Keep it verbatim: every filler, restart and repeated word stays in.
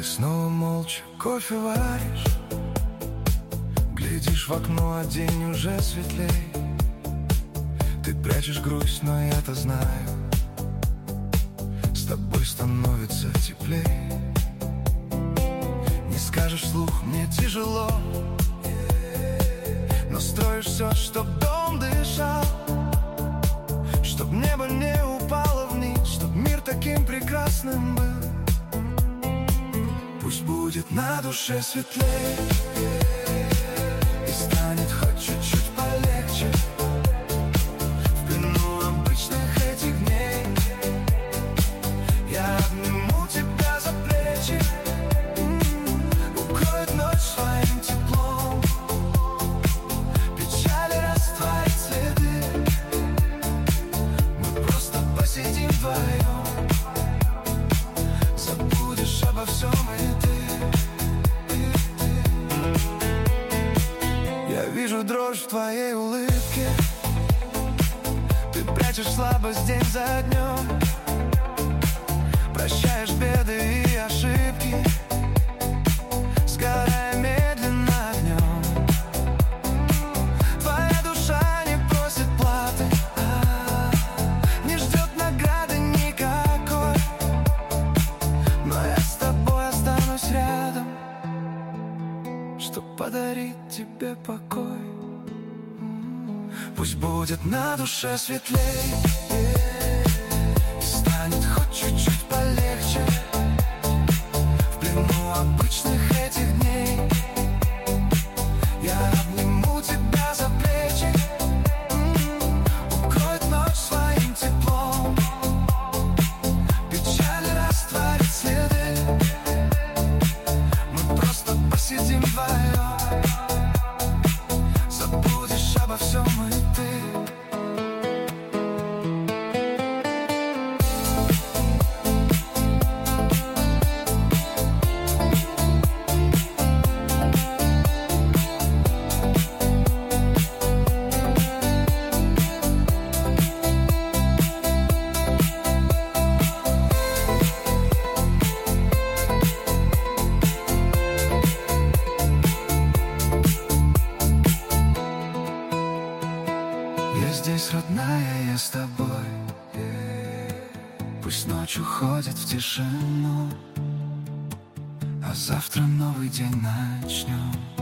Ты снова молча кофе варишь, глядишь в окно, а день уже светлей. Ты прячешь грусть, но я-то знаю, с тобой становится теплей. Не скажешь вслух, мне тяжело, но строишь все, чтоб дом дышал, чтоб небо не упало вниз, чтоб мир таким прекрасным был. Пусть будет на душе светлее и станет хоть чуть-чуть полегче в плену обычных этих дней. Я обниму тебя за плечи, укроет ночь своим теплом, печали растворит следы. Мы просто посидим вдвоем, забудешь обо всем и ты. Я вижу дрожь в твоей улыбке, ты прячешь слабость день за днем, прощаешь беды и ошибки, сгорая медленно огнем. Твоя душа не просит платы, а не ждет награды никакой, но я с тобой останусь рядом, чтоб подарить тебе покой. Пусть будет на душе светлей и станет хоть чуть-чуть полегче в плену обычных этих дней. Я обниму тебя за плечи, укроет ночь своим теплом, печаль растворит следы. Мы просто посидим вдвоем, забудешь обо всем и ты. Я здесь, родная, я с тобой. Пусть ночь уходит в тишину, а завтра новый день начнем.